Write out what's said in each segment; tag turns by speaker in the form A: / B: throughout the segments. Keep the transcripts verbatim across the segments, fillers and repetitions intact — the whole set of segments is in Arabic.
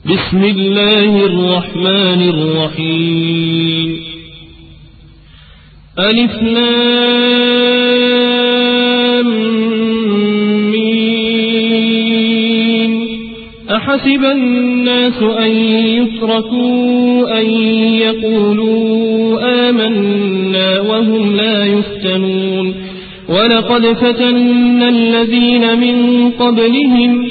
A: بسم الله الرحمن الرحيم ألف لام ميم أحسب الناس أن يتركوا أن يقولوا آمنا وهم لا يفتنون ولقد فتنا الذين من قبلهم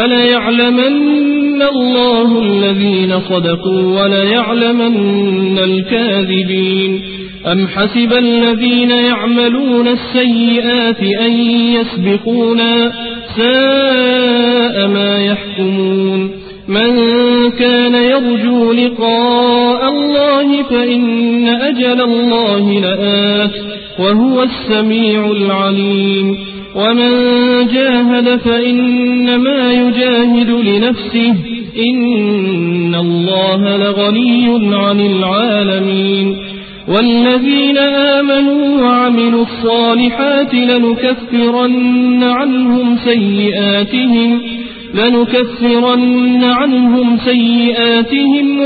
A: فليعلمن الله الذين صدقوا وليعلمن الكاذبين أم حسب الذين يعملون السيئات أن يسبقونا ساء ما يحكمون من كان يرجو لقاء الله فإن أجل الله لآت وهو السميع العليم ومن جاهد فإنما يجاهد لنفسه إن الله لغني عن العالمين والذين آمنوا وعملوا الصالحات لنكفرن عنهم سيئاتهم لنكفرن عنهم سيئاتهم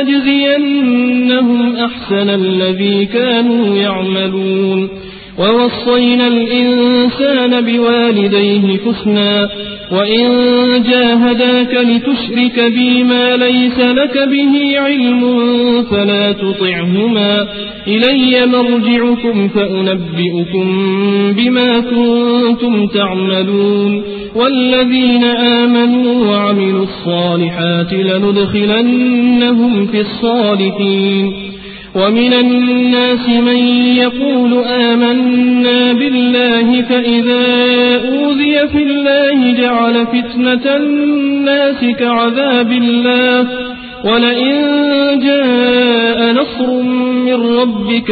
A: ولنجزينهم أحسن الذي كانوا يعملون ووصينا الإنسان بوالديه حسنا وإن جاهداك لتشرك بي ما ليس لك به علم فلا تطعهما إلي مرجعكم فأنبئكم بما كنتم تعملون والذين آمنوا وعملوا الصالحات لندخلنهم في الصالحين ومن الناس من يقول آمنا بالله فإذا أوذي في الله جعل فتنة الناس كعذاب الله ولئن جاء نصر من ربك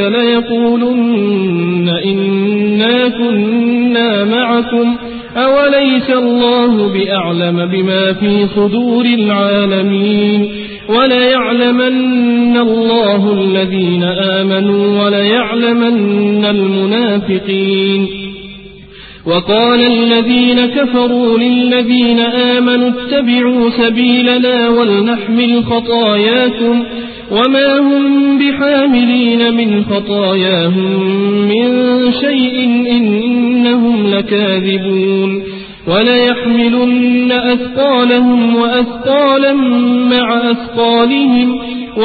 A: ليقولن إنا كنا معكم أوليس الله بأعلم بما في صدور العالمين وليعلمن الله الذين آمنوا وليعلمن المنافقين وقال الذين كفروا للذين آمنوا اتبعوا سبيلنا ولنحمل خطاياكم وما هم بحاملين من خطاياهم من شيء إنهم لكاذبون وليحملن أثقالهم وأثقالا مع أثقالهم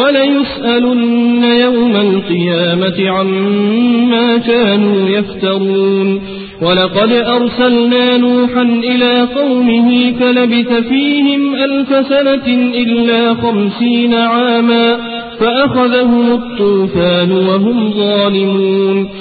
A: وليسألن يوم القيامة عما كانوا يفترون ولقد أرسلنا نوحا إلى قومه فلبث فيهم ألف سنة إلا خمسين عاما فأخذهم الطوفان وهم ظالمون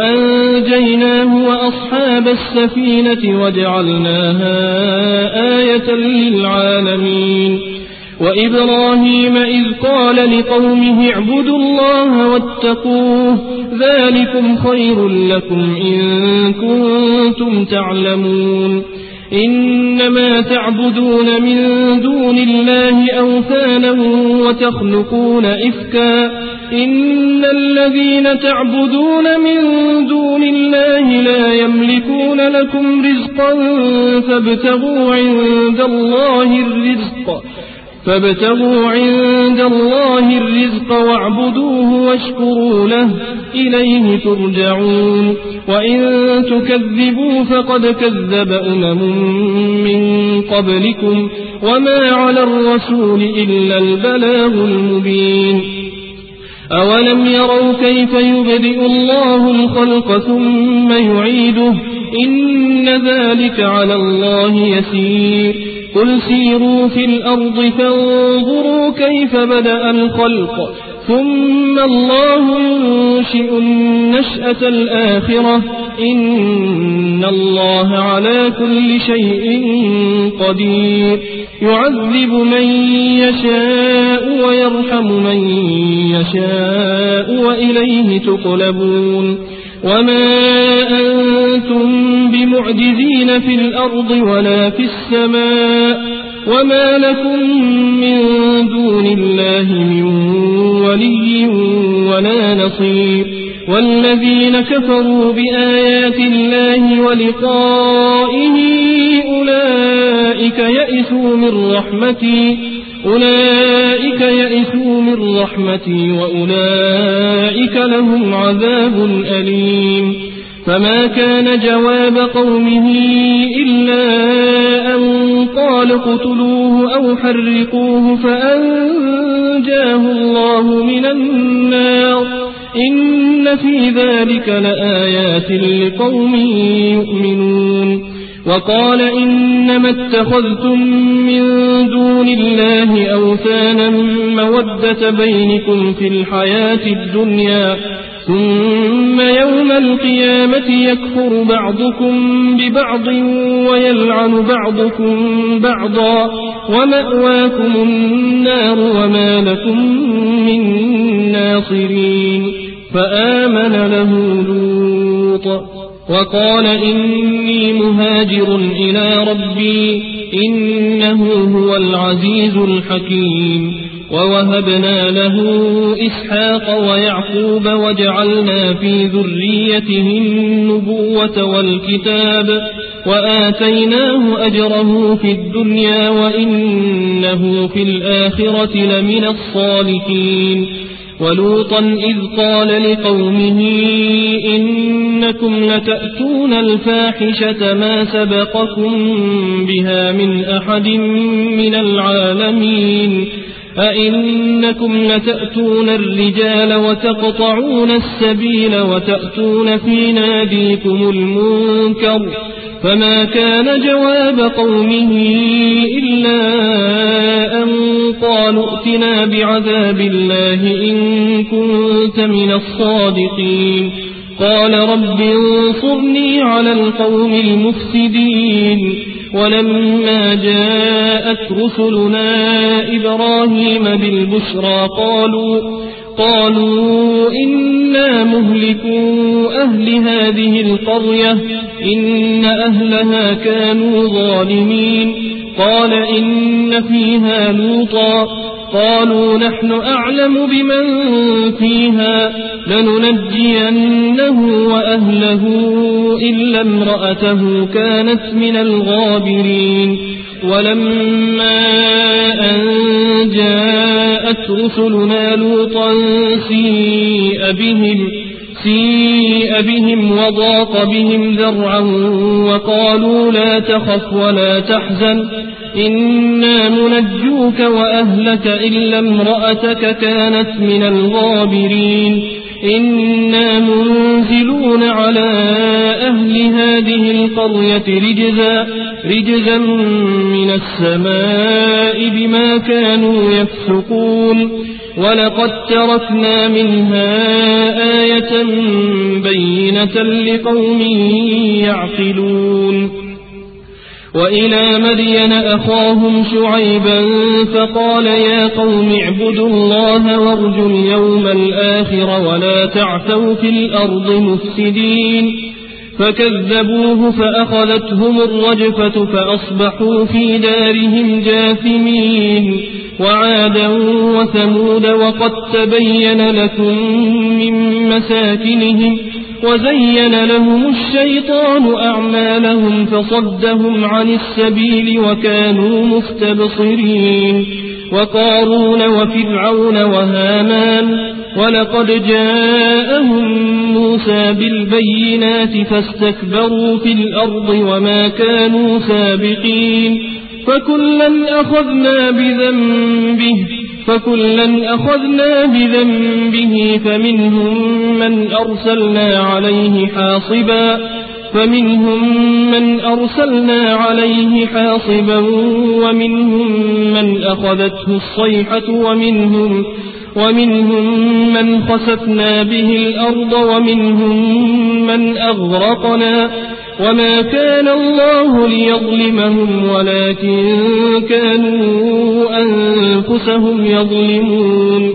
A: فأنجيناه وأصحاب السفينة وجعلناها آية للعالمين وإبراهيم إذ قال لقومه اعبدوا الله واتقوه ذلكم خير لكم إن كنتم تعلمون إنما تعبدون من دون الله أوثانا وتخلقون إفكا إن الذين تعبدون من دون الله لا يملكون لكم رزقا فابتغوا عند الله الرزق فابتغوا عند الله الرزق واعبدوه واشكروا له إليه ترجعون وإن تكذبوا فقد كذب أمم من قبلكم وما على الرسول إلا البلاغ المبين أولم يروا كيف يبدئ الله الخلق ثم يعيده إن ذلك على الله يسير قل سيروا في الأرض فانظروا كيف بدأ الخلق ثم الله ينشئ النشأة الآخرة إن الله على كل شيء قدير يعذب من يشاء ويرحم من يشاء وإليه تقلبون وما أنتم بمعجزين في الأرض ولا في السماء وما لكم من دون الله من ولي ولا نصير والذين كفروا بآيات الله ولقائه أولئك يئسوا من رحمتي أولئك يئسوا من رحمتي وأولئك لهم عذاب أليم فما كان جواب قومه إلا أن قال اقتلوه أو حرقوه فأنجاه الله من النار إن في ذلك لآيات لقوم يؤمنون وقال إنما اتخذتم من دون الله أوثانا مودة بينكم في الحياة الدنيا ثم يوم القيامة يكفر بعضكم ببعض ويلعن بعضكم بعضا ومأواكم النار وما لكم من ناصرين فآمن له لوط وقال إني مهاجر إلى ربي إنه هو العزيز الحكيم ووهبنا له إسحاق ويعقوب وجعلنا في ذريته النبوة والكتاب وآتيناه أجره في الدنيا وإنه في الآخرة لمن الصالحين ولوطا إذ قال لقومه إنكم لتأتون الفاحشة ما سبقكم بها من أحد من العالمين أئنكم لتأتون الرجال وتقطعون السبيل وتأتون في ناديكم المنكر فما كان جواب قومه إلا أن قالوا ائتنا بعذاب الله إن كنت من الصادقين قال رب انصرني على القوم المفسدين ولما جاءت رسلنا إبراهيم بالبشرى قالوا قالوا إنا مهلكوا أهل هذه القرية إن أهلها كانوا ظالمين قال إن فيها لوطا قالوا نحن أعلم بمن فيها لننجينه وأهله إلا امرأته كانت من الغابرين ولما أن جاءت رسلنا لوطا سيء بهم سيء بهم وضاق بهم ذرعا وقالوا لا تخف ولا تحزن إنا منجوك وأهلك إلا امرأتك كانت من الغابرين إنا منزلون على أهل هذه القرية رجزا رجزا من السماء بما كانوا يفسقون ولقد تركنا منها آية بينة لقوم يعقلون وإلى مدين أخاهم شعيبا فقال يا قوم اعبدوا الله وارجوا اليوم الآخر ولا تعثوا في الأرض مفسدين فكذبوه فأخذتهم الرجفة فأصبحوا في دارهم جاثمين وعادا وثمود وقد تبين لكم من مساكنهم وزين لهم الشيطان أعمالهم فصدهم عن السبيل وكانوا مستبصرين وقارون وفرعون وهامان ولقد جاءهم موسى بالبينات فاستكبروا في الأرض وما كانوا سابقين فكلا أخذنا بذنبه فكلا أخذنا بذنبه فمنهم من أرسلنا عليه حاصبا فمنهم من أرسلنا عليه حاصبا ومنهم من أخذته الصيحة ومنهم ومنهم من خسفنا به الأرض ومنهم من أغرقنا وما كان الله ليظلمهم ولكن كانوا أنفسهم يظلمون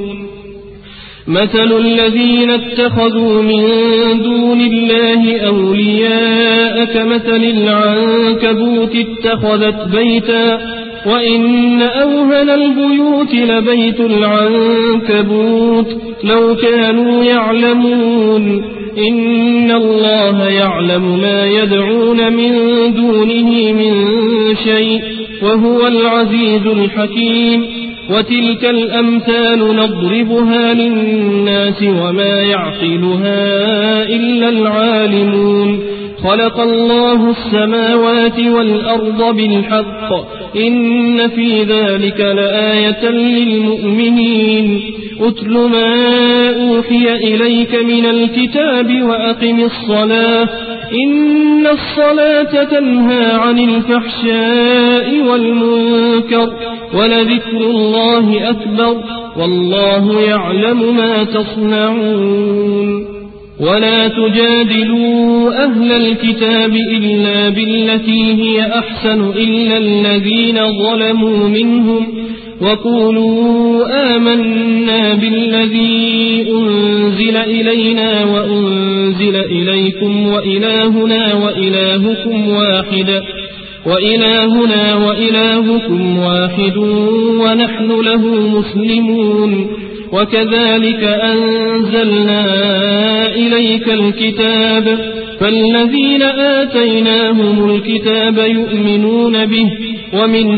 A: مثل الذين اتخذوا من دون الله أولياء كمثل العنكبوت اتخذت بيتا وإن أوهن البيوت لبيت العنكبوت لو كانوا يعلمون إن الله يعلم ما يدعون من دونه من شيء وهو العزيز الحكيم وتلك الأمثال نضربها للناس وما يعقلها إلا العالمون خلق الله السماوات والأرض بالحق إن في ذلك لآية للمؤمنين أتل ما أوحي إليك من الكتاب وأقم الصلاة إن الصلاة تنهى عن الفحشاء والمنكر ولذكر الله أكبر والله يعلم ما تصنعون ولا تجادلوا أهل الكتاب إلا بالتي هي أحسن إلا الذين ظلموا منهم وقولوا آمنا بالذي أنزل إلينا وأنزل إليكم وإلهنا وإلهكم واحد وإلهنا وإلهكم واحد ونحن له مسلمون وكذلك أنزلنا إليك الكتاب فالذين آتيناهم الكتاب يؤمنون به ومن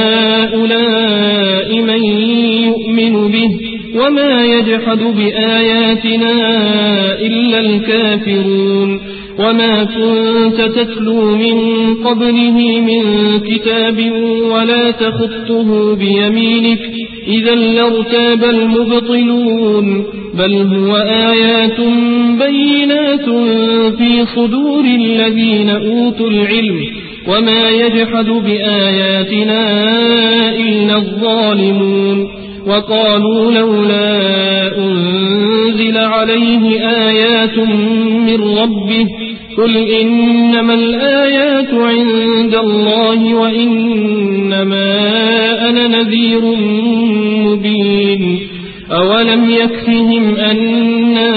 A: هؤلاء من يؤمن به وما يجحد بآياتنا إلا الكافرون وما كنت تتلو من قبله من كتاب ولا تخطه بيمينك إذا لارتاب المبطلون بل هو آيات بينات في صدور الذين أوتوا العلم وما يجحد بآياتنا إلا الظالمون وقالوا لولا أنزل عليه آيات من ربه قل إنما الآيات عند الله وإنما أنا نذير مبين أولم يكفهم أنا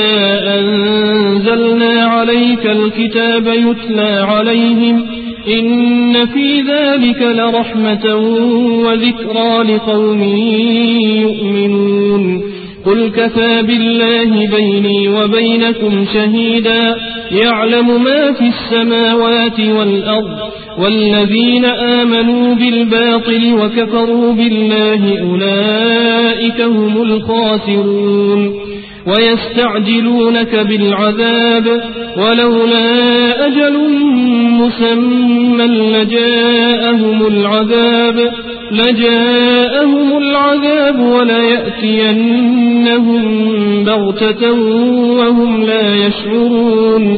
A: أنزلنا عليك الكتاب يتلى عليهم إن في ذلك لرحمة وذكرى لقوم يؤمنون قل كفى بالله بيني وبينكم شهيدا يعلم ما في السماوات والأرض والذين آمنوا بالباطل وكفروا بالله أولئك هم الخاسرون ويستعجلونك بالعذاب ولولا أجل مسمى لجاءهم العذاب لجاءهم العذاب وليأتينهم بغتة وهم لا يشعرون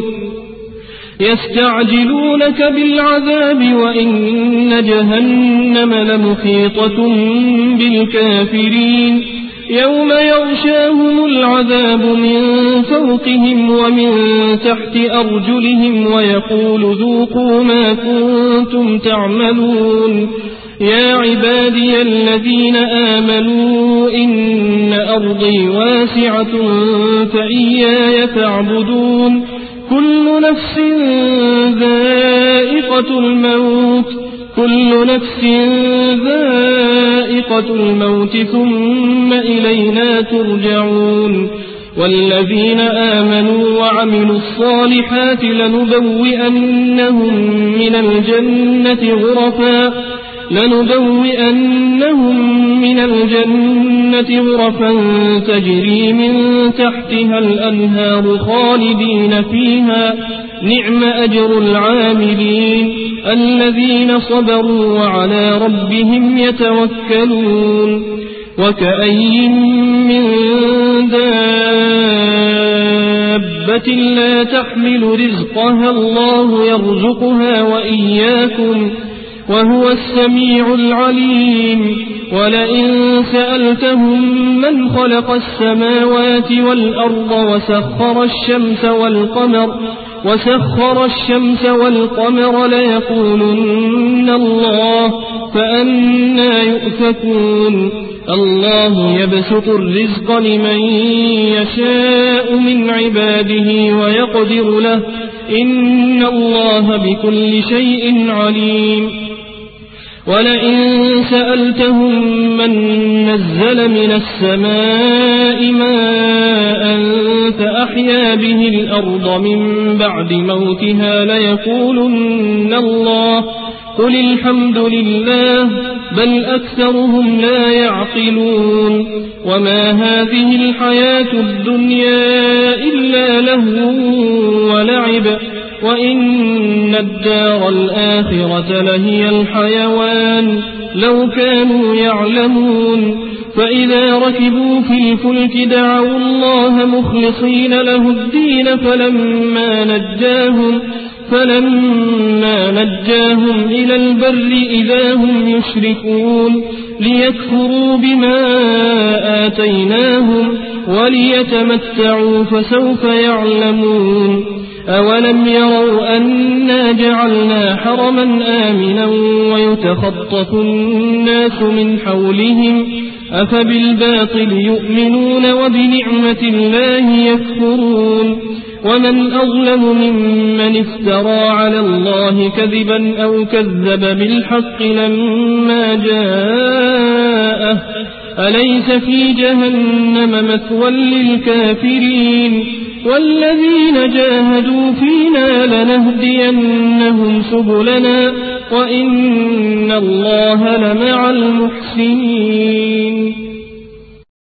A: يستعجلونك بالعذاب وإن جهنم لمحيطة بالكافرين يوم يغشاهم العذاب من فوقهم ومن تحت أرجلهم ويقول ذوقوا ما كنتم تعملون يا عبادي الذين آمنوا إن أرضي واسعة فإياي فاعبدون كل نفس ذائقة الموت كل نفس ذائقة الموت ثم إلينا ترجعون والذين آمنوا وعملوا الصالحات لنبوئنهم من الجنة غرفا لنبوئنهم من الجنة غرفا تجري من تحتها الأنهار خالدين فيها نعم أجر العاملين الذين صبروا وعلى ربهم يتوكلون وكأي من دابة لا تحمل رزقها الله يرزقها وإياكم وهو السميع العليم ولئن سألتهم من خلق السماوات والأرض وسخر الشمس والقمر وسخر الشمس والقمر ليقولن الله فأنا يؤفكون الله يبسط الرزق لمن يشاء من عباده ويقدر له إن الله بكل شيء عليم ولئن سألتهم من نزل من السماء ماء فأحيا به الأرض من بعد موتها ليقولن الله قل الحمد لله بل أكثرهم لا يعقلون وما هذه الحياة الدنيا إلا لهو ولعب وإن الدار الآخرة لهي الحيوان لو كانوا يعلمون فإذا ركبوا في الفلك دعوا الله مخلصين له الدين فلما نجاهم فلما نجاهم إلى البر إذا هم يشركون ليكفروا بما آتيناهم وليتمتعوا فسوف يعلمون أولم يروا أنا جعلنا حرما آمنا ويتخطف الناس من حولهم أفبالباطل يؤمنون وبنعمة الله يكفرون ومن أظلم ممن افترى على الله كذبا أو كذب بالحق لما جاءه أليس في جهنم مثوى للكافرين والذين جاهدوا فينا لنهدينهم سبلنا وإن الله لمع المحسنين